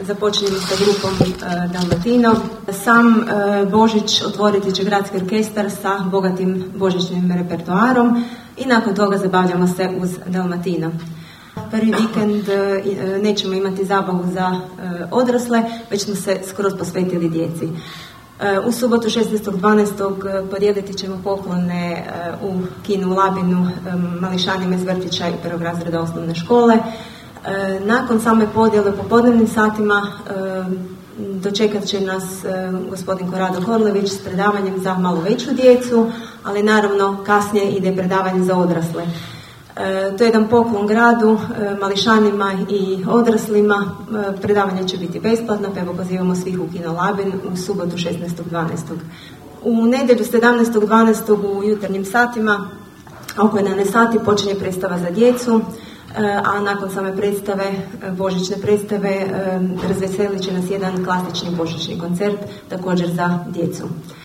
započinjemo sa grupom Dalmatino. Sam Božić otvoriti će gradski orkestar sa bogatim božićnim repertoarom i nakon toga zabavljamo se uz Dalmatino. Prvi vikend nećemo imati zabavu za odrasle, već smo se skroz posvetili djeci. U subotu 16.12. podijeliti ćemo poklone u kinu u Labinu mališanima iz vrtića i prvog razreda osnovne škole. Nakon same podjele u popodnevnim satima dočekat će nas gospodin Korado Korlević s predavanjem za malo veću djecu, ali naravno kasnije ide predavanje za odrasle. To je jedan poklon gradu, mališanima i odraslima. Predavanje će biti besplatno, pa evo pozivamo svih u kino Labin u subotu 16.12. U nedjelju 17.12. u jutarnjim satima, oko 11 sati, počinje predstava za djecu, a nakon same predstave, božićne predstave, razveselit će nas jedan klasični božićni koncert, također za djecu.